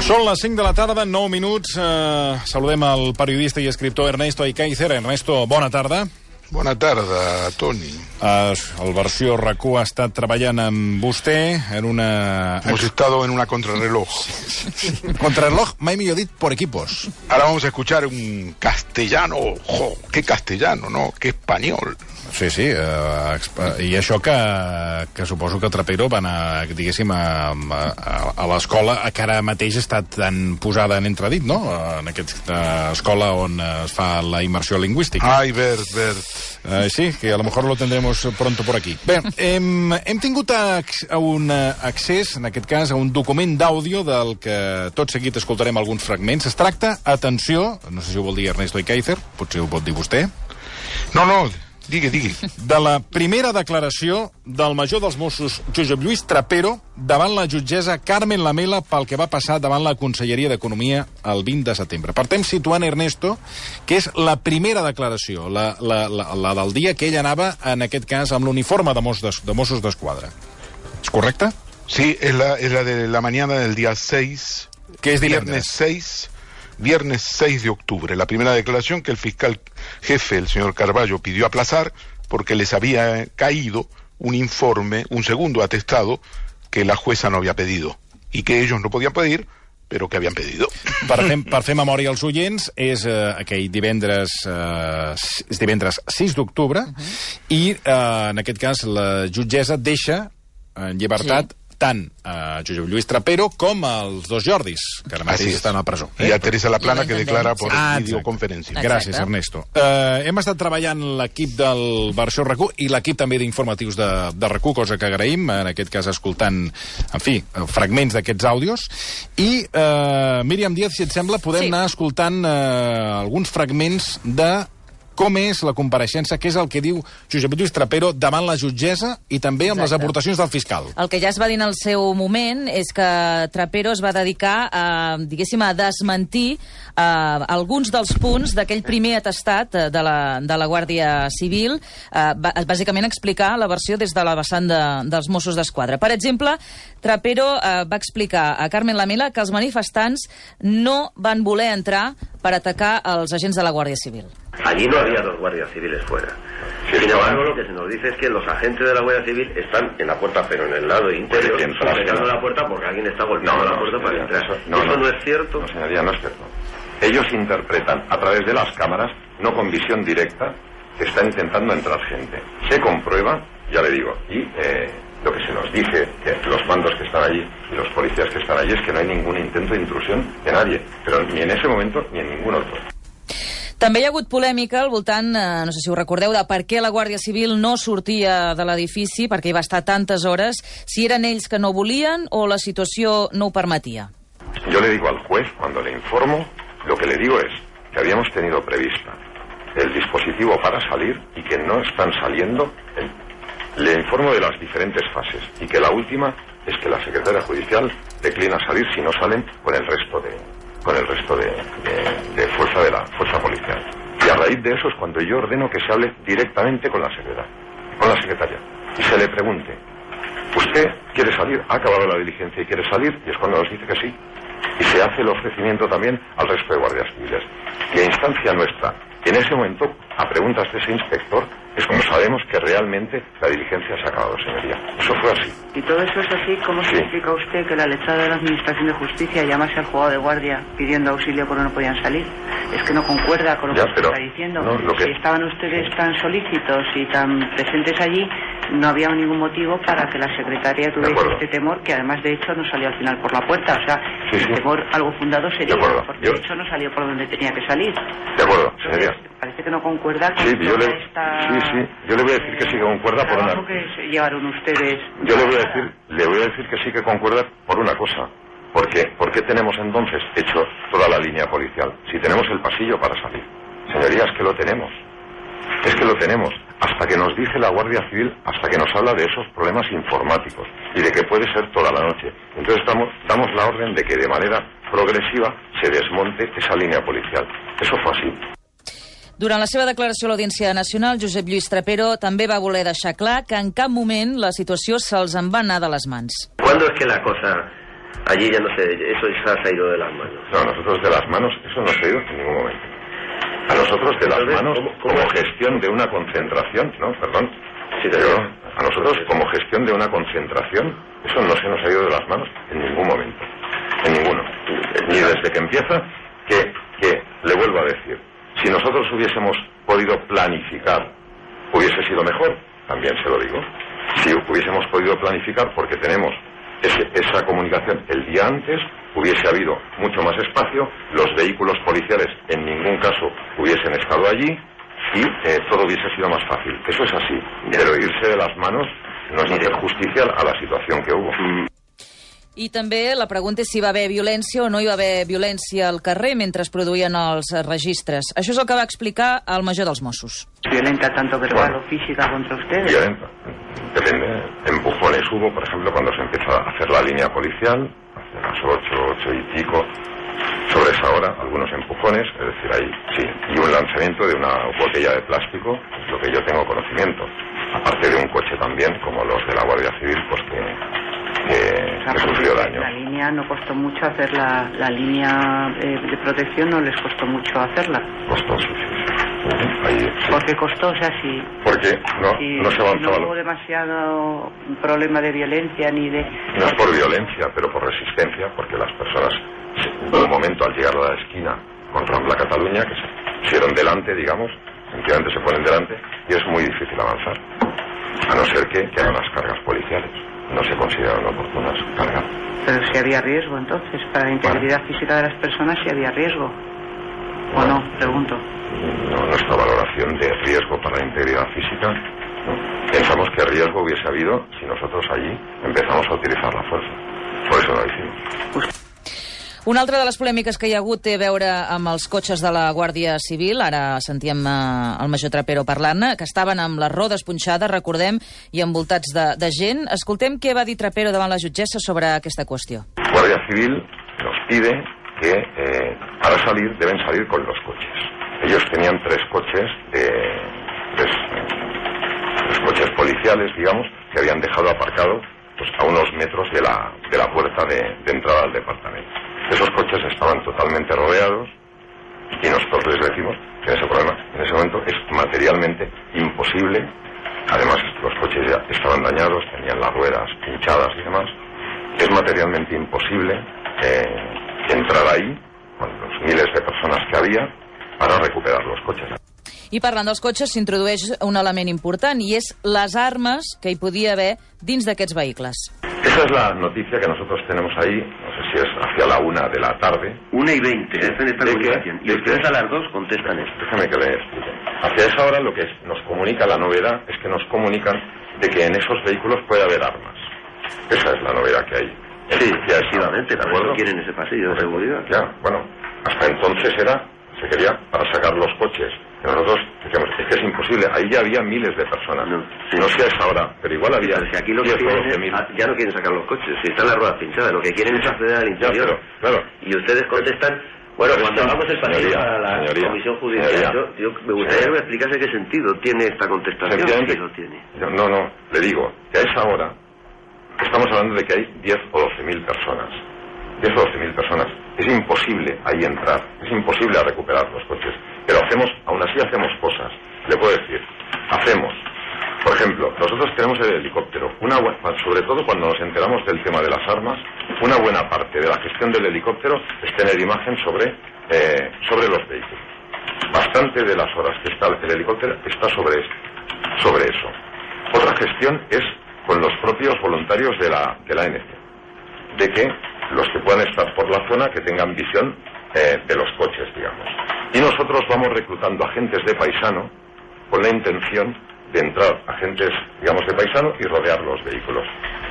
Són les 5 de la tarda, 9 minuts. Saludem el periodista i escriptor Ernesto Aikaizer. Ernesto, bona tarda. Bona tarda, Toni. El versió RAC1 ha estat treballant amb vostè en una... Hemos estado en una contrarreloj. Contrarreloj, mai millor dit, por equipos. Ahora vamos a escuchar un castellano. ¡Jo! ¡Qué castellano, no! ¡Qué español! Sí, sí, i això que suposo que Trapero va anar, diguéssim, a l'escola que ara mateix està tan posada en entredit, no?, en aquesta escola on es fa la immersió lingüística. Ai, Bert. Sí, que a lo mejor lo tendremos pronto por aquí. Bé, hem tingut un accés, en aquest cas, a un document d'àudio del que tot seguit escoltarem alguns fragments. Es tracta, atenció, no sé si ho vol dir Ernesto Aikaizer, potser ho pot dir vostè. No, digui. De la primera declaració del major dels Mossos, Josep Lluís Trapero, davant la jutgessa Carmen Lamela pel que va passar davant la Conselleria d'Economia el 20 de setembre. Partem situant, Ernesto, que és la primera declaració, la del dia que ell anava, en aquest cas, amb l'uniforme de Mossos d'Esquadra. És correcte? Sí, es la de la mañana del día 6. Que es divendres. Viernes 6 de octubre, la primera declaración que el fiscal jefe, el señor Carballo, pidió aplazar porque les había caído un informe, un segundo atestado que la jueza no había pedido y que ellos no podían pedir, però que havien pedido. Per fer memòria als oients, és aquell divendres 6 d'octubre i, en aquest cas, la jutgessa deixa en llibertat tant a Josep Lluís Trapero com als dos Jordis, que ara mateix estan a la presó. I a Teresa Laplana, que declara per videoconferència. Gràcies, Ernesto. Hem estat treballant l'equip del versió RAC1 i l'equip també d'informatius de RAC1, cosa que agraïm, en aquest cas escoltant, en fi, fragments d'aquests àudios. I, Míriam Díaz, si et sembla, podem anar escoltant alguns fragments de com és la compareixença, què és el que diu Josep Lluís Trapero davant la jutgessa i també amb les aportacions del fiscal. El que ja es va dir en el seu moment és que Trapero es va dedicar a, diguéssim, a desmentir alguns dels punts d'aquell primer atestat de la Guàrdia Civil, bàsicament explicar la versió des de la vessant dels Mossos d'Esquadra. Per exemple, Trapero va explicar a Carmen Lamela que els manifestants no van voler entrar per atacar els agents de la Guàrdia Civil. Allí no había dos guardias civiles fuera. Sin embargo, lo que se nos dice es que los agentes de la Guardia Civil están en la puerta, pero en el lado interior, cerrando la puerta porque alguien está golpeando la puerta para entrar. ¿Eso no es cierto? No, señoría, no es cierto. Ellos interpretan a través de las cámaras, no con visión directa, que está intentando entrar gente. Se comprueba, ya le digo, y lo que se nos dice, que los mandos que están allí y los policías que están allí, es que no hay ningún intento de intrusión de nadie, pero ni en ese momento ni en ningún otro. També hi ha hagut polèmica al voltant, no sé si ho recordeu, de per què la Guàrdia Civil no sortia de l'edifici, perquè hi va estar tantes hores, si eren ells que no volien o la situació no ho permetia. Yo le digo al juez, cuando le informo, lo que le digo es que habíamos tenido prevista el dispositivo para salir y que no están saliendo. Le informo de las diferentes fases y que la última es que la secretaria judicial declina salir si no salen con el resto de fuerza de la fuerza policial. Y a raíz de eso es cuando yo ordeno que se hable directamente con la secretaria y se le pregunte: ¿usted quiere salir? ¿Ha acabado la diligencia y quiere salir? Y es cuando nos dice que sí. Y se hace el ofrecimiento también al resto de guardias civiles. Y a instancia nuestra, en ese momento, a preguntas de ese inspector, es como sabemos que realmente la diligencia se ha acabado, señoría. Eso fue así. ¿Y todo eso es así? ¿Cómo se explica usted que la letrada de la Administración de Justicia llamase al juzgado de guardia pidiendo auxilio porque no podían salir? Es que no concuerda con lo que se está diciendo. No, si estaban ustedes tan solícitos y tan presentes allí, no había ningún motivo para que la secretaria tuviese este temor, que además de hecho no salió al final por la puerta. O sea, el temor algo fundado sería, porque de hecho no salió por donde tenía que salir. De acuerdo, señoría. Parece que no concuerda con yo le voy a decir que sí que concuerda por una... que llevaron ustedes... Yo le voy a decir que sí que concuerda por una cosa. ¿Por qué tenemos entonces hecho toda la línea policial? Si tenemos el pasillo para salir. Señorías, que lo tenemos. Es que lo tenemos. Hasta que nos dice la Guardia Civil, hasta que nos habla de esos problemas informáticos y de que puede ser toda la noche. Entonces damos la orden de que de manera progresiva se desmonte esa línea policial. Eso fue así. Durant la seva declaració a l'Audiència Nacional, Josep Lluís Trapero també va voler deixar clar que en cap moment la situació se'ls en va anar de les mans. ¿Cuándo es que la cosa allí ya no sé, eso se ha salido de las manos. No, nosotros de las manos, eso no se ha ido en ningún momento. A nosotros de las manos, como gestión de una concentración, no, perdón, pero a nosotros como gestión de una concentración, eso no se nos ha ido de las manos en ningún momento, en ninguno. Ni desde que empieza, que le vuelvo a decir, si nosotros hubiésemos podido planificar, hubiese sido mejor, también se lo digo. Si hubiésemos podido planificar, porque tenemos esa comunicación el día antes, hubiese habido mucho más espacio, los vehículos policiales en ningún caso hubiesen estado allí y todo hubiese sido más fácil. Eso es así, pero irse de las manos no es hacer justicia a la situación que hubo. I també la pregunta és si va haver violència o no hi va haver violència al carrer mentre es produïen els registres. Això és el que va explicar el major dels Mossos. ¿Violenta tanto verbal o física contra ustedes? Violenta. Depende. Empujones hubo, por ejemplo, cuando se empezó a hacer la línea policial, hacia las 8 y pico, sobre esa hora, algunos empujones, es decir, ahí sí, y un lanzamiento de una botella de plástico, es lo que yo tengo conocimiento, aparte de un coche también, como los de la Guardia Civil, pues que sufrió daño. La línea no costó mucho hacer la línea de protección, no les costó mucho hacerla. Costó, sí. Ahí, sí. ¿Por qué costó? O sea, si... Porque no se avanzaba. No hubo demasiado problema de violencia ni de... No es por violencia, pero por resistencia, porque las personas, en un momento al llegar a la esquina con Rambla Cataluña, que se pusieron delante, digamos, sencillamente se ponen delante, y es muy difícil avanzar, a no ser que hagan las cargas policiales. No se consideraron oportunas cargar. Pero si había riesgo, entonces, para la integridad física de las personas, si había riesgo. ¿O no? Pregunto. No, nuestra valoración de riesgo para la integridad física, no. Pensamos que riesgo hubiese habido si nosotros allí empezamos a utilizar la fuerza. Por eso lo hicimos. Una altra de les polèmiques que hi ha hagut té a veure amb els cotxes de la Guàrdia Civil. Ara sentíem el major Trapero parlant-ne, que estaven amb les rodes punxades, recordem, i envoltats de gent. Escoltem què va dir Trapero davant la jutgessa sobre aquesta qüestió. Guàrdia Civil nos pide que para salir deben salir con los coches. Ellos tenían tres coches policiales, digamos, que habían dejado aparcados pues, a unos metros de la puerta de entrada al departamento. Esos coches estaban totalmente rodeados y nosotros les decimos que ese problema en ese momento es materialmente imposible. Además, los coches ya estaban dañados, tenían las ruedas pinchadas y demás. Es materialmente imposible entrar ahí con los miles de personas que había para recuperar los coches. I parlant dels cotxes s'introdueix un element important i és les armes que hi podia haver dins d'aquests vehicles. Esa es la noticia que nosotros tenemos ahí, no sé si es hacia la 1 de la tarde. 1:20, hacen esta comunicación. Y ustedes a las 2 contestan esto. Déjame que le explique. Hacia esa hora lo que nos comunica, la novedad, es que nos comunican de que en esos vehículos puede haber armas. Esa es la novedad que hay. Sí, efectivamente, ¿de acuerdo? Quieren ese pasillo de seguridad. Ya, bueno, hasta entonces se quería para sacar los coches. Nosotros decíamos, es que es imposible, ahí ya había miles de personas. No sé a esa hora, pero igual había. Pero si aquí lo que quieren ya no quieren sacar los coches, si están las ruedas pinchadas, lo que quieren es acceder al interior. Ya, pero, claro. Y ustedes contestan, bueno, cuando hagamos el pasillo para la Comisión Judicial, me gustaría que me explicase qué sentido tiene esta contestación. Si lo tiene. No, le digo, que a esa hora estamos hablando de que hay 10 o 12.000 personas. 10 o 12.000 personas. Es imposible ahí entrar, es imposible recuperar los coches. Pero aún así hacemos cosas. Le puedo decir, por ejemplo, nosotros tenemos el helicóptero, sobre todo cuando nos enteramos del tema de las armas, una buena parte de la gestión del helicóptero es tener imagen sobre los vehículos. Bastante de las horas que está el helicóptero está sobre eso. Otra gestión es con los propios voluntarios de la ANC, de que los que puedan estar por la zona que tengan visión de los coches, digamos. Y nosotros vamos reclutando agentes de paisano con la intención de entrar agentes, digamos, de paisano y rodear los vehículos.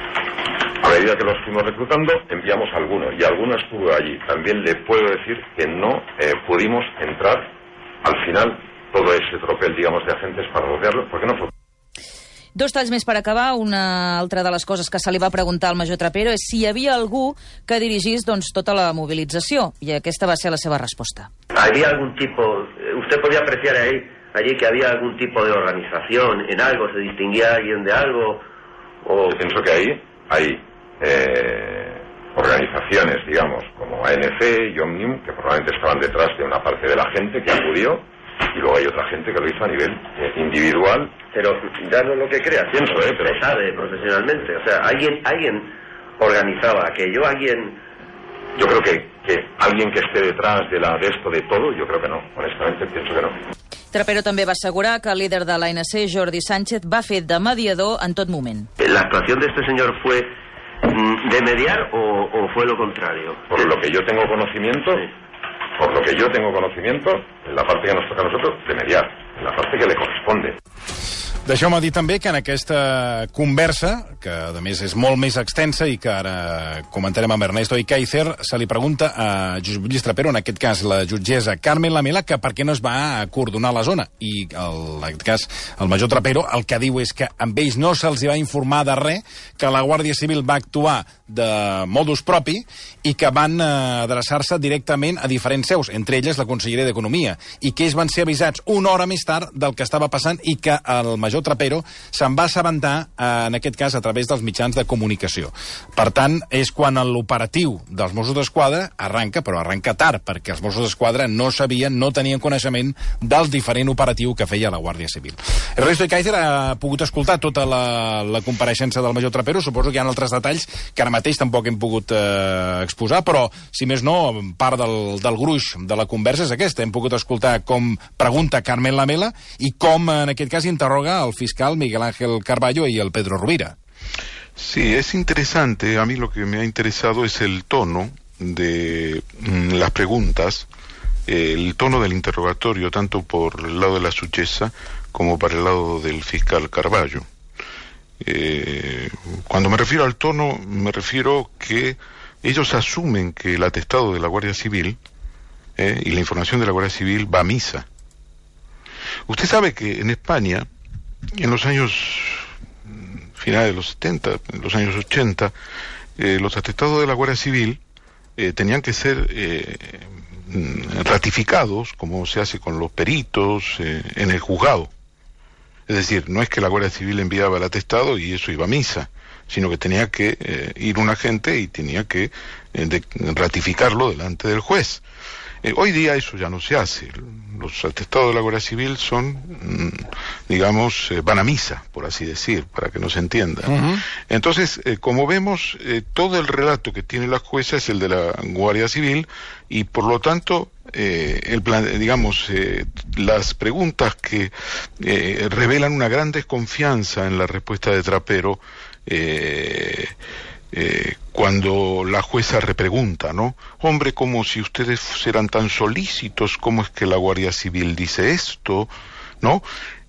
A medida que los fuimos reclutando, enviamos alguno, y alguno estuvo allí. También le puedo decir que no pudimos entrar al final todo ese tropel, digamos, de agentes para rodearlo, porque no fue. Dos talls més per acabar. Una altra de les coses que se li va preguntar al major Trapero és si hi havia algú que dirigís tota la movilització, i aquesta va ser la seva resposta. ¿Había algún tipo, usted podía apreciar allí que había algún tipo de organización en algo, se distinguía alguien de algo? Yo pienso que ahí hay organizaciones, digamos, como ANC y Omnium, que probablemente estaban detrás de una parte de la gente que acudió, y luego hay otra gente que lo hizo a nivel individual. Pero ya no es lo que creas, pienso, pero se sabe profesionalmente. O sea, alguien organizaba aquello, Yo creo que alguien que esté detrás de esto de todo, yo creo que no, honestamente pienso que no. Trapero també va assegurar que el líder de l'ANC, Jordi Sánchez, va fer de mediador en tot moment. ¿La actuación de este señor fue de mediar o fue lo contrario? Por lo que yo tengo conocimiento, en la parte que nos toca a nosotros, de mediar, en la parte que le corresponde. Deixeu-me dir també que en aquesta conversa, que a més és molt més extensa i que ara comentarem amb Ernesto Ikaizer, se li pregunta a Josep Lluís Trapero, en aquest cas la jutgessa Carmen Lamela, que per què no es va acordonar la zona. I en aquest cas el major Trapero el que diu és que amb ells no se'ls va informar de res, que la Guàrdia Civil va actuar de modus propi i que van adreçar-se directament a diferents seus, entre elles la Conselleria d'Economia, i que ells van ser avisats una hora més tard del que estava passant i que el major Trapero se'n va assabentar, en aquest cas, a través dels mitjans de comunicació. Per tant, és quan l'operatiu dels Mossos d'Esquadra arranca, però arranca tard, perquè els Mossos d'Esquadra no sabien, no tenien coneixement del diferent operatiu que feia la Guàrdia Civil. Ernesto Ikaizer ha pogut escoltar tota la compareixença del major Trapero. Suposo que hi ha altres detalls que ara mateix tampoc hem pogut exposar, però, si més no, part del gruix de la conversa és aquesta. Hem pogut escoltar com pregunta Carmen Lamela i com, en aquest cas, interroga el fiscal Miguel Ángel Carballo y el Pedro Rubira. Sí, es interesante. A mí lo que me ha interesado es el tono de las preguntas, el tono del interrogatorio, tanto por el lado de la Suchesa como para el lado del fiscal Carballo. Cuando me refiero al tono, me refiero que ellos asumen que el atestado de la Guardia Civil y la información de la Guardia Civil va a misa. Usted sabe que en España, en los años finales de los 70, en los años 80, los atestados de la Guardia Civil tenían que ser ratificados, como se hace con los peritos, en el juzgado. Es decir, no es que la Guardia Civil enviaba el atestado y eso iba a misa, sino que tenía que ir un agente y tenía que ratificarlo delante del juez. Hoy día eso ya no se hace. Los atestados de la Guardia Civil son, digamos, van a misa, por así decir, para que nos entienda. Entonces, como vemos, todo el relato que tiene la jueza es el de la Guardia Civil y, por lo tanto, las preguntas que revelan una gran desconfianza en la respuesta de Trapero, cuando la jueza repregunta, ¿no? Hombre, como si ustedes eran tan solícitos, ¿cómo es que la Guardia Civil dice esto? ¿No?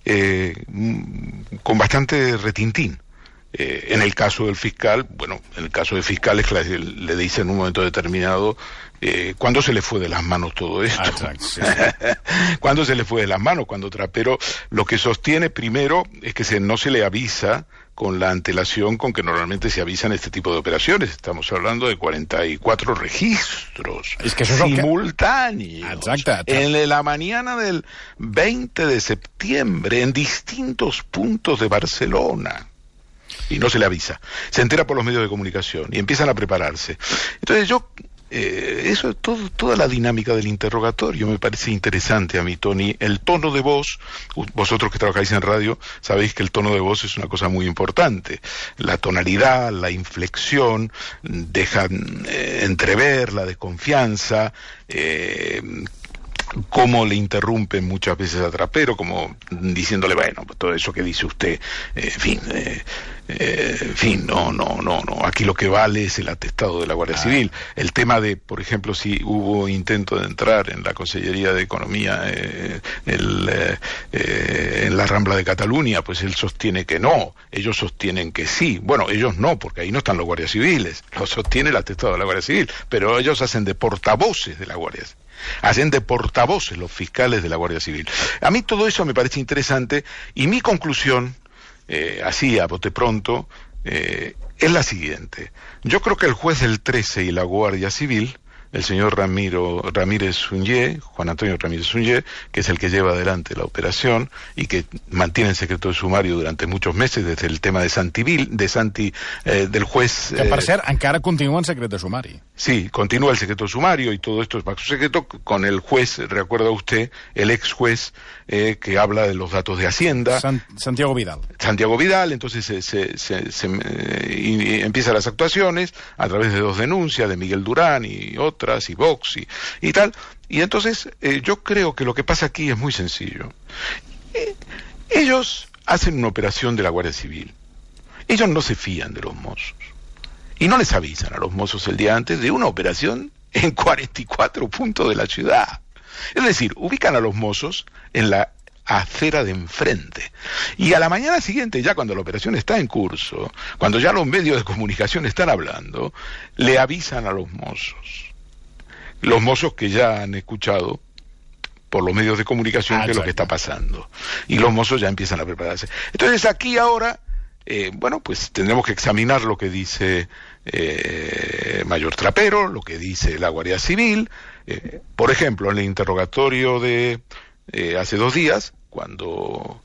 Con bastante retintín. En el caso del fiscal, bueno, en el caso de fiscales le dice en un momento determinado ¿cuándo se le fue de las manos todo esto? Exacto, sí. ¿Cuándo se le fue de las manos? Cuando Trapero lo que sostiene primero es que no se le avisa con la antelación con que normalmente se avisan este tipo de operaciones. Estamos hablando de 44 registros simultáneos. Exacto. En la mañana del 20 de septiembre en distintos puntos de Barcelona. Y no se le avisa. Se entera por los medios de comunicación y empiezan a prepararse. Entonces eso, toda la dinámica del interrogatorio me parece interesante a mí, Tony. El tono de voz, vosotros que trabajáis en radio, sabéis que el tono de voz es una cosa muy importante. La tonalidad, la inflexión, dejan entrever la desconfianza, cómo le interrumpen muchas veces a Trapero, como diciéndole, bueno, todo eso que dice usted, no, aquí lo que vale es el atestado de la Guardia Civil. El tema de, por ejemplo, si hubo intento de entrar en la Consellería de Economía en la Rambla de Cataluña, pues él sostiene que no, ellos sostienen que sí. Bueno, ellos no, porque ahí no están los guardias civiles, lo sostiene el atestado de la Guardia Civil, pero ellos hacen de portavoces de la Guardia Civil. Hacen de portavoces los fiscales de la Guardia Civil. A mí todo eso me parece interesante y mi conclusión, así a bote pronto, es la siguiente. Yo creo que el juez del 13 y la Guardia Civil el señor Ramírez Suñé, Juan Antonio Ramírez Suñé, que es el que lleva adelante la operación y que mantiene en secreto de sumario durante muchos meses desde el tema del juez... Que, per cert, encara continua en secret de sumari. Sí, continúa el secreto de sumario y todo esto es bajo secreto con el juez, recuerda usted, el ex juez que habla de los datos de Hacienda. Santiago Vidal. Santiago Vidal, entonces empiezan las actuaciones a través de 2 denuncias de Miguel Durán y otras, y Vox y tal. Y entonces yo creo que lo que pasa aquí es muy sencillo. Ellos hacen una operación de la Guardia Civil. Ellos no se fían de los mozos. Y no les avisan a los mozos el día antes de una operación en 44 puntos de la ciudad. Es decir, ubican a los mozos en la acera de enfrente. Y a la mañana siguiente, ya cuando la operación está en curso, cuando ya los medios de comunicación están hablando, le avisan a los mozos. Los mozos que ya han escuchado por los medios de comunicación qué es lo que está pasando. Y los mozos ya empiezan a prepararse. Entonces aquí ahora, bueno, pues tendremos que examinar lo que dice Mayor Trapero, lo que dice la Guardia Civil. Por ejemplo, en el interrogatorio de hace 2 días, cuando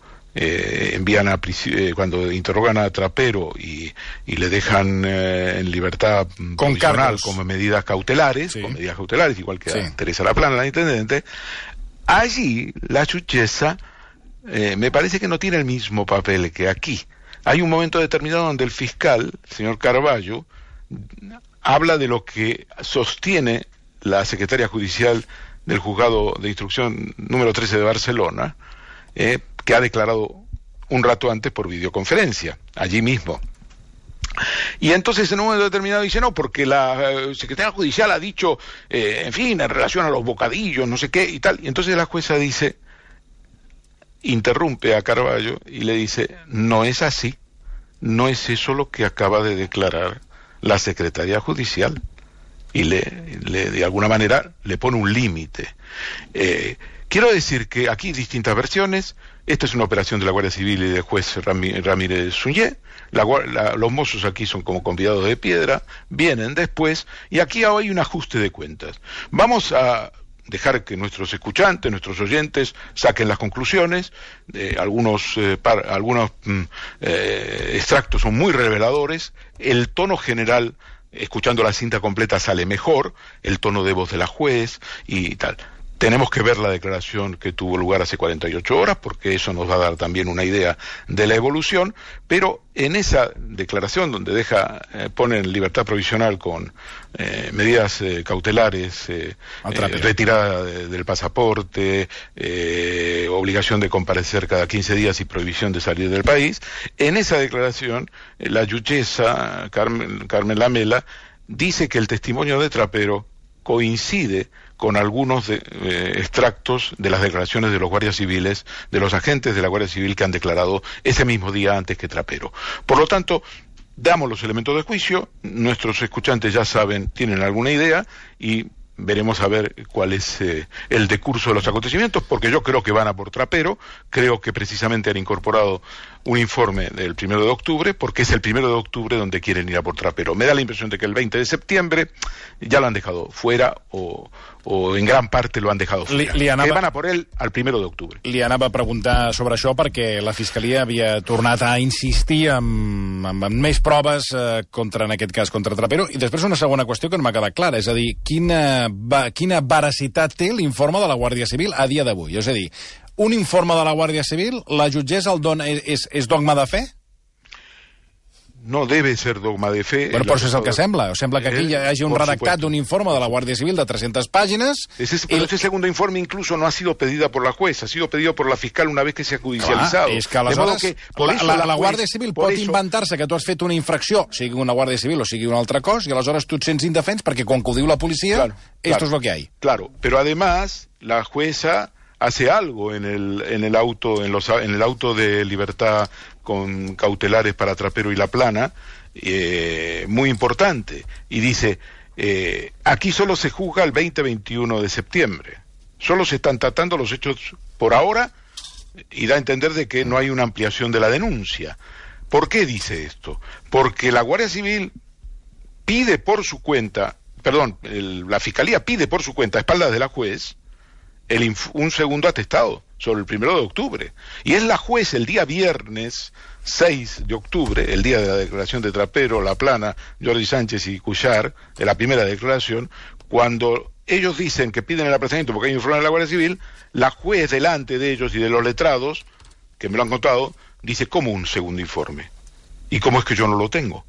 cuando interrogan a Trapero y le dejan en libertad provisional como medidas cautelares, sí, igual que a Teresa Laplana, la intendente, allí la Chuchesa me parece que no tiene el mismo papel que aquí. Hay un momento determinado donde el fiscal, el señor Carballo, habla de lo que sostiene la secretaria judicial del juzgado de instrucción número 13 de Barcelona, que ha declarado un rato antes por videoconferencia, allí mismo. Y entonces en un momento determinado dice, no, porque la secretaria judicial ha dicho, en fin, en relación a los bocadillos, no sé qué y tal. Y entonces la jueza dice, interrumpe a Carballo y le dice, no es así, no es eso lo que acaba de declarar la secretaria judicial. Y de alguna manera le pone un límite. Quiero decir que aquí hay distintas versiones. Esta es una operación de la Guardia Civil y del juez Ramírez Suñé. Los mozos aquí son como convidados de piedra, vienen después, y aquí hay un ajuste de cuentas. Vamos a dejar que nuestros escuchantes, nuestros oyentes, saquen las conclusiones. Algunos extractos son muy reveladores. El tono general, escuchando la cinta completa, sale mejor, el tono de voz de la juez y tal. Tenemos que ver la declaración que tuvo lugar hace 48 horas, porque eso nos va a dar también una idea de la evolución, pero en esa declaración donde pone en libertad provisional con medidas cautelares, retirada del pasaporte, obligación de comparecer cada 15 días y prohibición de salir del país, en esa declaración la yuchesa Carmen Lamela dice que el testimonio de Trapero coincide con algunos extractos de las declaraciones de los guardias civiles, de los agentes de la Guardia Civil que han declarado ese mismo día antes que Trapero. Por lo tanto, damos los elementos de juicio, nuestros escuchantes ya saben, tienen alguna idea, y veremos a ver cuál es el decurso de los acontecimientos, porque yo creo que van a por Trapero, creo que precisamente han incorporado un informe del 1 de octubre, porque es el 1 de octubre donde quieren ir a por Trapero. Me da la impresión de que el 20 de septiembre ya lo han dejado fuera, o en gran parte lo han dejado fuera. Que van a por ell al 1 de octubre. Li anava a preguntar sobre això perquè la Fiscalia havia tornat a insistir amb més proves en aquest cas, contra Trapero. I després una segona qüestió que no m'ha quedat clara, és a dir, quina veracitat té l'informe de la Guàrdia Civil a dia d'avui? És a dir, un informe de la Guàrdia Civil, la jutgessa el dona, és dogma de fe? No debe ser dogma de fe. Bueno, però això és el que sembla. Sembla que aquí hi hagi un redactat d'un informe de la Guàrdia Civil de 300 páginas. Ese segundo informe incluso no ha sido pedido por la jueza, ha sido pedido por la fiscal una vez que se ha judicializado. És que aleshores la Guàrdia Civil pot inventar-se que tu has fet una infracció, sigui una Guàrdia Civil o sigui un altre cos, i aleshores tu et sents indefens perquè quan ho diu la policia, esto es lo que hay. Claro, pero además la jueza hace algo en el auto de libertad con cautelares para Trapero y Laplana, muy importante, y dice, aquí solo se juzga el 20-21 de septiembre, solo se están tratando los hechos por ahora, y da a entender de que no hay una ampliación de la denuncia. ¿Por qué dice esto? Porque la Guardia Civil pide por su cuenta, la Fiscalía pide por su cuenta, a espaldas de la juez, un segundo atestado sobre el 1 de octubre. Y es la juez el día viernes 6 de octubre, el día de la declaración de Trapero, Laplana, Jordi Sánchez y Cuixart, de la primera declaración, cuando ellos dicen que piden el apresamiento porque hay un informe de la Guardia Civil, la juez delante de ellos y de los letrados, que me lo han contado, dice, ¿cómo un segundo informe? ¿Y cómo es que yo no lo tengo?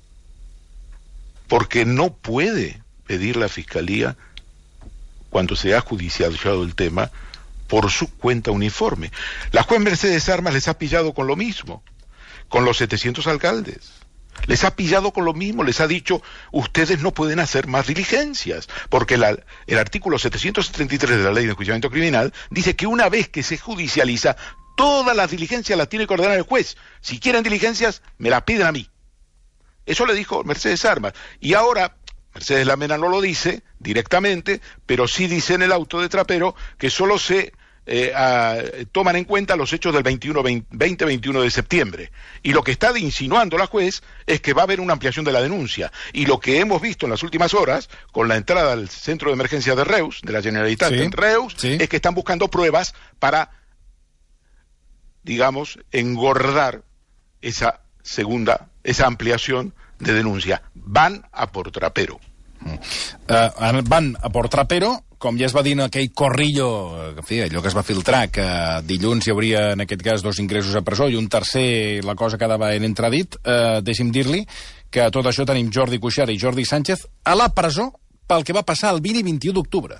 Porque no puede pedir la Fiscalía, cuando se ha judicializado el tema, por su cuenta un informe. La juez Mercedes Armas les ha pillado con lo mismo, con los 700 alcaldes. Les ha pillado con lo mismo, les ha dicho, ustedes no pueden hacer más diligencias, porque el artículo 733 de la Ley de Enjuiciamiento Criminal dice que una vez que se judicializa, todas las diligencias las tiene que ordenar el juez. Si quieren diligencias, me las piden a mí. Eso le dijo Mercedes Armas. Y ahora, Mercedes Lamena no lo dice directamente, pero sí dice en el auto de Trapero que solo se toman en cuenta los hechos del 20-21 de septiembre. Y lo que está insinuando la juez es que va a haber una ampliación de la denuncia. Y lo que hemos visto en las últimas horas, con la entrada al centro de emergencia de Reus, de la Generalitat en Reus, es que están buscando pruebas para, digamos, engordar esa ampliación de denuncia. Van a por Trapero. Van a por Trapero, com ja es va dir en aquell corrillo, en fi, allò que es va filtrar, que dilluns hi hauria, en aquest cas, 2 ingressos a presó i un tercer, la cosa quedava en entredit. Deixi'm dir-li que a tot això tenim Jordi Cuixart i Jordi Sánchez a la presó pel que va passar el 20 i 21 d'octubre.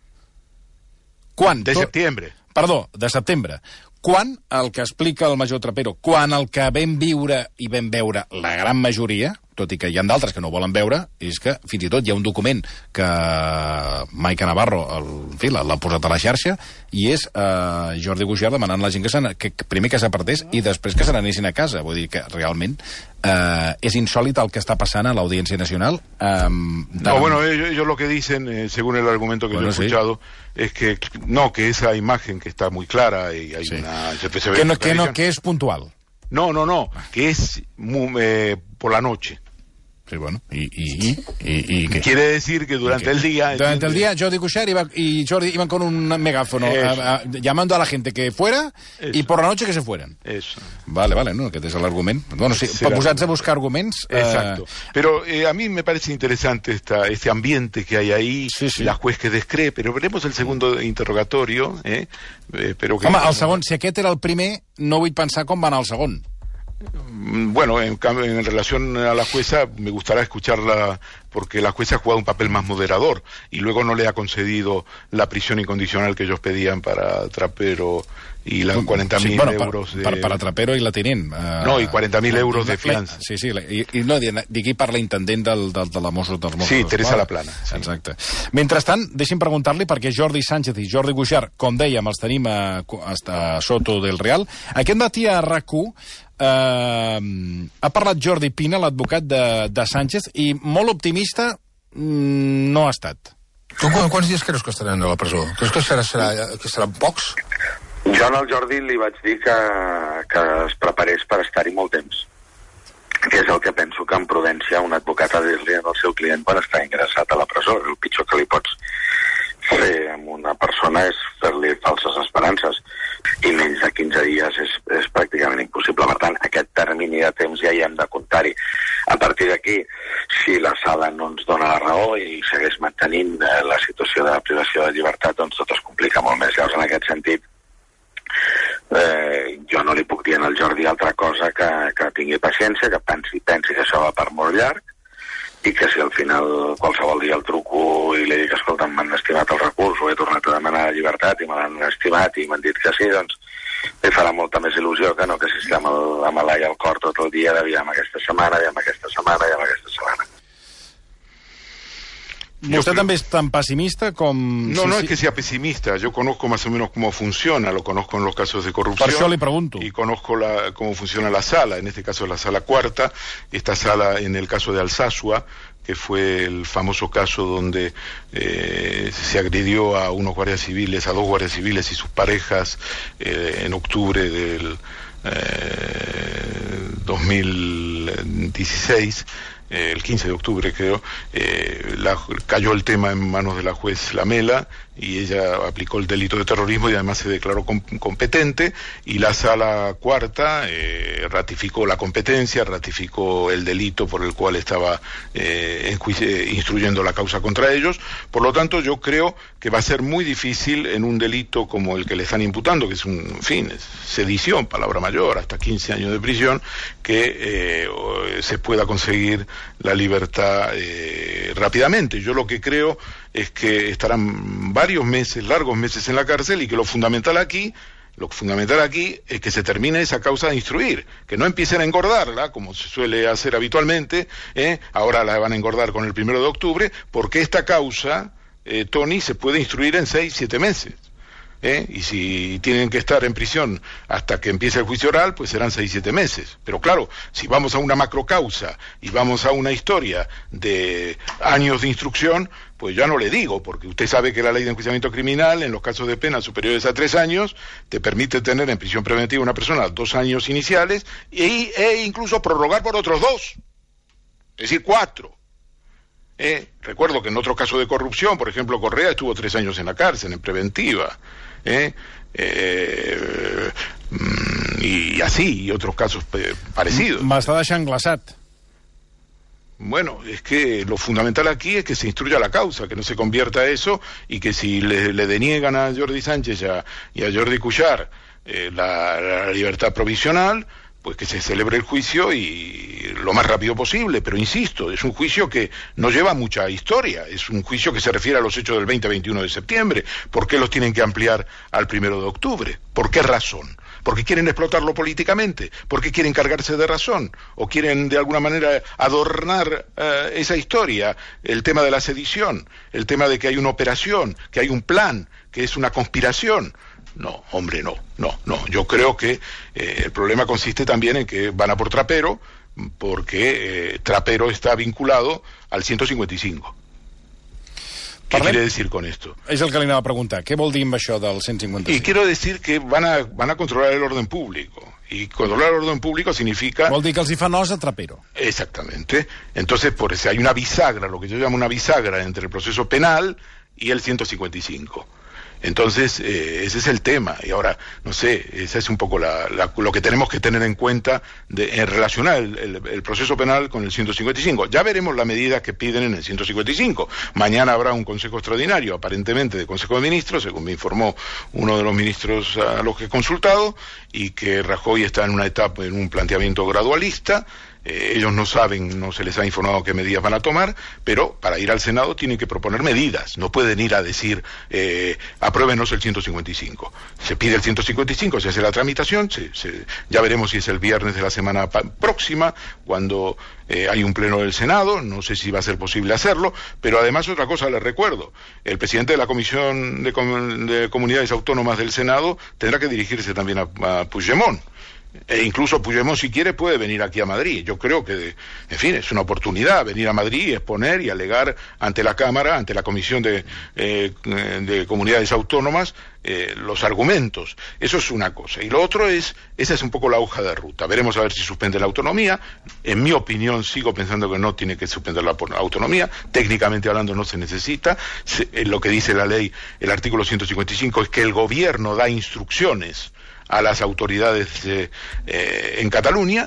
Quan? De setembre. Perdó, de setembre. Quan el que explica el major Trapero, quan el que vam viure i vam veure la gran majoria, tot i que hi ha d'altres que no volen veure, és que fins i tot hi ha un document que Maica Navarro l'ha posat a la xarxa, i és Jordi Cuixart demanant a la gent que primer que s'apartés i després que se n'anessin a casa. Vull dir que realment es insólito el que está pasando a la Audiencia Nacional. No, bueno, ellos lo que dicen, según el argumento que yo he escuchado, es que no, que esa imagen que está muy clara y hay una... que es puntual. No, que es por la noche. Sí, bueno, y ¿qué? Quiere decir que durante el día... Durante el día Jordi Cuixart y Jordi iban con un megáfono llamando a la gente que fuera y por la noche que se fueran. Eso. Vale, no, que es el argumento. Bueno, sí, posats a buscar argumentos. Exacto. Pero a mí me parece interesante este ambiente que hay ahí, la juez que descree, pero veremos el segundo interrogatorio. Pero que... Home, el segon, si aquest era el primer, no vull pensar com va anar el segon. Bueno, en relación a la jueza, me gustaría escucharla, porque la jueza ha jugado un papel más moderador y luego no le ha concedido la prisión incondicional que ellos pedían para Trapero y las 40.000 euros de... para Trapero i la tinent. No, i 40.000 euros de fiança. Sí, i no, digui per la intendent de la Mossos dels Mossos. Sí, Teresa Laplana. Sí. Exacte. Mentrestant, deixi'm preguntar-li, perquè Jordi Sánchez i Jordi Cuixart, com dèiem, els tenim a Soto del Real. Aquest matí a RAC1 ha parlat Jordi Pina, l'advocat de Sánchez, i molt optimista no ha estat. Tu quants dies creus que estaran a la presó? Creus que seran pocs? Jo al Jordi li vaig dir que es preparés per estar-hi molt temps, que és el que penso que en prudència un advocat ha de dir-li al seu client quan està ingressat a la presó. El pitjor que li pots fer amb una persona és fer-li falses esperances, i menys de 15 dies és pràcticament impossible. Per tant, aquest termini de temps ja hi hem de comptar-hi. A partir d'aquí, si la sala no ens dona la raó i segueix mantenint la situació de privació de llibertat, doncs tot es complica molt més. Llavors, en aquest sentit, jo no li puc dir al Jordi altra cosa que tingui paciència, que pensi que això va per molt llarg, i que si al final qualsevol dia el truco i li dic, escolta, m'han estimat el recurs, ho he tornat a demanar la llibertat i me l'han estimat i m'han dit que sí, doncs li farà molta més il·lusió que no que si estigui amb l'ai al cor tot el dia d'aviam aquesta setmana, aviam aquesta setmana, aviam aquesta setmana. ¿Usted también es tan pesimista como...? No es que sea pesimista. Yo conozco más o menos cómo funciona, lo conozco en los casos de corrupción. Por eso le pregunto. Y conozco cómo funciona la sala, en este caso la sala cuarta, esta sala en el caso de Alsasua, que fue el famoso caso donde se agredió a unos guardias civiles, a 2 guardias civiles y sus parejas en octubre del 2016. el 15 de octubre creo, cayó el tema en manos de la juez Lamela y ella aplicó el delito de terrorismo y además se declaró competente, y la Sala Cuarta ratificó la competencia, ratificó el delito por el cual estaba instruyendo la causa contra ellos. Por lo tanto, yo creo que va a ser muy difícil en un delito como el que le están imputando, que es es sedición, palabra mayor, hasta 15 años de prisión, que se pueda conseguir la libertad rápidamente. Yo lo que creo es que estarán varios meses, largos meses en la cárcel, y que lo fundamental aquí es que se termine esa causa de instruir, que no empiecen a engordarla, como se suele hacer habitualmente, ahora la van a engordar con el 1 de octubre, porque esta causa, Tony, se puede instruir en 6-7 meses. Y si tienen que estar en prisión hasta que empiece el juicio oral, pues serán 6-7 meses. Pero claro, si vamos a una macrocausa y vamos a una historia de años de instrucción, pues ya no le digo, porque usted sabe que la ley de enjuiciamiento criminal, en los casos de penas superiores a 3 años, te permite tener en prisión preventiva a una persona 2 años iniciales e incluso prorrogar por otros 2, es decir, 4. Recuerdo que en otro caso de corrupción, por ejemplo, Correa estuvo 3 años en la cárcel, en preventiva. Y así, y otros casos parecidos. M'està deixant glaçat. Bueno, es que lo fundamental aquí es que se instruya la causa, que no se convierta eso, y que si le deniegan a Jordi Sánchez y a Jordi Cuixart la libertad provisional, pues que se celebre el juicio y lo más rápido posible. Pero insisto, es un juicio que no lleva mucha historia, es un juicio que se refiere a los hechos del 20-21 de septiembre. ¿Por qué los tienen que ampliar al 1 de octubre? ¿Por qué razón? ¿Porque quieren explotarlo políticamente? ¿Por qué quieren cargarse de razón? ¿O quieren de alguna manera adornar esa historia? El tema de la sedición, el tema de que hay una operación, que hay un plan, que es una conspiración. No, hombre, no. Yo creo que el problema consiste también en que van a por Trapero, porque Trapero está vinculado al 155. ¿Qué quiere decir con esto? És el que li anava a preguntar. Què vol dir amb això del 155? Y quiero decir que van a controlar el orden público. Y controlar el orden público significa... Vol dir que els hi fa nos a Trapero. Exactamente. Entonces, por eso hay una bisagra, lo que yo llamo una bisagra entre el proceso penal y el 155. Entonces, ese es el tema. Y ahora, no sé, esa es un poco lo que tenemos que tener en cuenta en relacionar el proceso penal con el 155. Ya veremos la medida que piden en el 155. Mañana habrá un consejo extraordinario, aparentemente de Consejo de Ministros, según me informó uno de los ministros a los que he consultado, y que Rajoy está en una etapa, en un planteamiento gradualista. Ellos no saben, no se les ha informado qué medidas van a tomar, pero para ir al Senado tienen que proponer medidas. No pueden ir a decir, apruébenos el 155. Se pide el 155, se hace la tramitación, ya veremos si es el viernes de la semana próxima, cuando hay un pleno del Senado. No sé si va a ser posible hacerlo, pero además otra cosa les recuerdo: el presidente de la Comisión de Comunidades Autónomas del Senado tendrá que dirigirse también a Puigdemont. E incluso Puigdemont, si quiere, puede venir aquí a Madrid. Yo creo que, en fin, es una oportunidad venir a Madrid y exponer y alegar ante la Cámara, ante la Comisión de Comunidades Autónomas, los argumentos. Eso es una cosa. Y lo otro esa es un poco la hoja de ruta. Veremos a ver si suspende la autonomía. En mi opinión, sigo pensando que no tiene que suspender la autonomía. Técnicamente hablando, no se necesita. Lo que dice la ley, el artículo 155, es que el gobierno da instrucciones a las autoridades en Cataluña.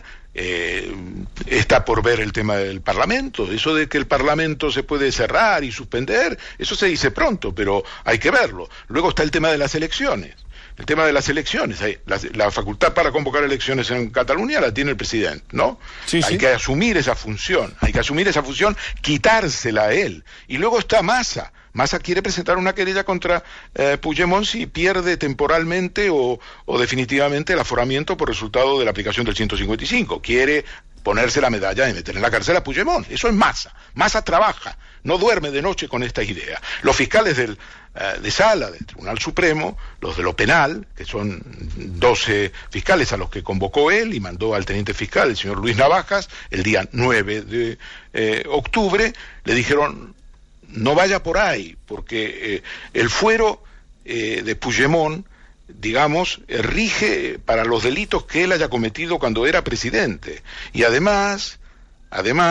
Está por ver el tema del Parlamento. Eso de que el Parlamento se puede cerrar y suspender, eso se dice pronto, pero hay que verlo. Luego está el tema de las elecciones. El tema de las elecciones, la facultad para convocar elecciones en Cataluña la tiene el presidente, ¿no? Sí. Hay que asumir esa función, quitársela a él. Y luego está Massa. Massa quiere presentar una querella contra Puigdemont si pierde temporalmente o definitivamente el aforamiento por resultado de la aplicación del 155. Quiere ponerse la medalla de meter en la cárcel a Puigdemont. Eso es Massa. Massa trabaja, no duerme de noche con esta idea. Los fiscales de sala del Tribunal Supremo, los de lo penal, que son 12 fiscales a los que convocó él y mandó al teniente fiscal, el señor Luis Navajas, el día 9 de octubre, le dijeron: no vaya por ahí, porque el fuero de Puigdemont, digamos, rige para los delitos que él haya cometido cuando era presidente. Y además,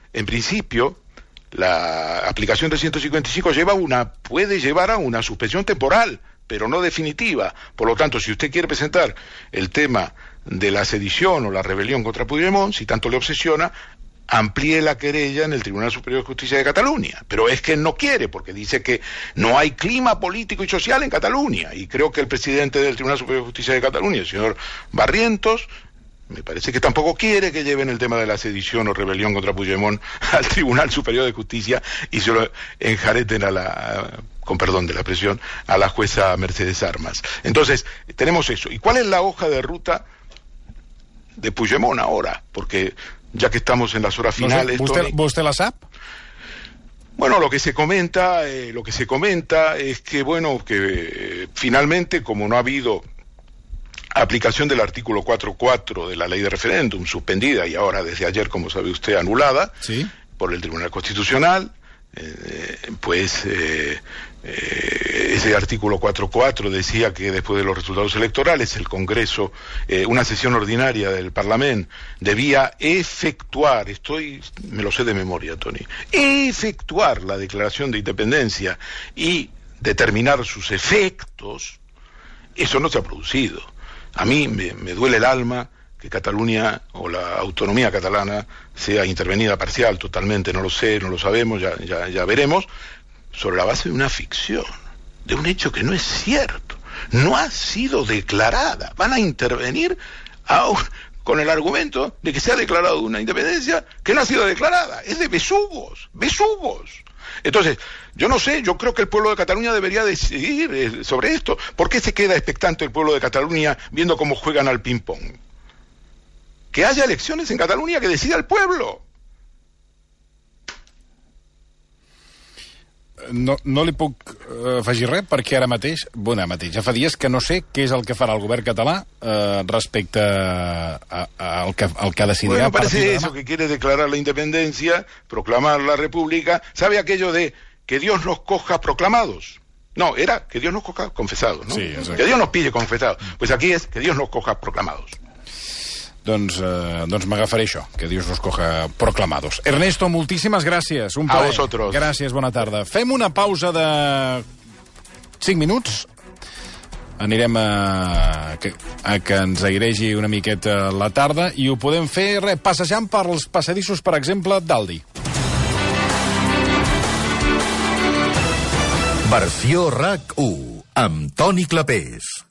en principio, la aplicación del 155 puede llevar a una suspensión temporal, pero no definitiva. Por lo tanto, si usted quiere presentar el tema de la sedición o la rebelión contra Puigdemont, si tanto le obsesiona, amplíe la querella en el Tribunal Superior de Justicia de Cataluña. Pero es que él no quiere, porque dice que no hay clima político y social en Cataluña. Y creo que el presidente del Tribunal Superior de Justicia de Cataluña, el señor Barrientos, me parece que tampoco quiere que lleven el tema de la sedición o rebelión contra Puigdemont al Tribunal Superior de Justicia y se lo enjareten con perdón de la expresión, a la jueza Mercedes Armas. Entonces, tenemos eso. ¿Y cuál es la hoja de ruta de Puigdemont ahora? Porque ya que estamos en las horas finales... ¿Vostè la sap? Bueno, lo que se comenta es que, bueno, que finalmente, como no ha habido aplicación del artículo 4.4 de la ley de referéndum, suspendida y ahora desde ayer, como sabe usted, anulada, ¿sí?, por el Tribunal Constitucional, ese artículo 4.4 decía que después de los resultados electorales el Congreso, una sesión ordinaria del Parlamento, debía efectuar, me lo sé de memoria, Tony, efectuar la declaración de independencia y determinar sus efectos. Eso no se ha producido. A mí me duele el alma que Cataluña o la autonomía catalana sea intervenida parcial, totalmente, no lo sé, no lo sabemos, ya veremos, sobre la base de una ficción, de un hecho que no es cierto, no ha sido declarada. Van a intervenir con el argumento de que se ha declarado una independencia que no ha sido declarada. Es de besugos. Entonces, yo no sé, yo creo que el pueblo de Cataluña debería decidir sobre esto. ¿Por qué se queda expectante el pueblo de Cataluña viendo cómo juegan al ping-pong? Que haya elecciones en Cataluña, que decida el pueblo. No li puc afegir res, perquè ara mateix, ja fa dies que no sé què és el que farà el govern català respecte al que decidirà. Bueno, parece eso, que quiere declarar la independencia, proclamar la república. ¿Sabe aquello de que Dios nos coja proclamados? No, era que Dios nos coja confesados, ¿no? Sí, que Dios nos pille confesados. Pues aquí es que Dios nos coja proclamados. Doncs m'agafaré això, que Dios nos coja proclamados. Ernesto, moltíssimes gràcies. Un plaer. A vosotros. Gràcies, bona tarda. Fem una pausa de 5 minuts. Anirem a que ens airegi una miqueta la tarda i ho podem fer passejant per els passadissos, per exemple, d'Aldi. Versió RAC 1, amb Toni Clapés.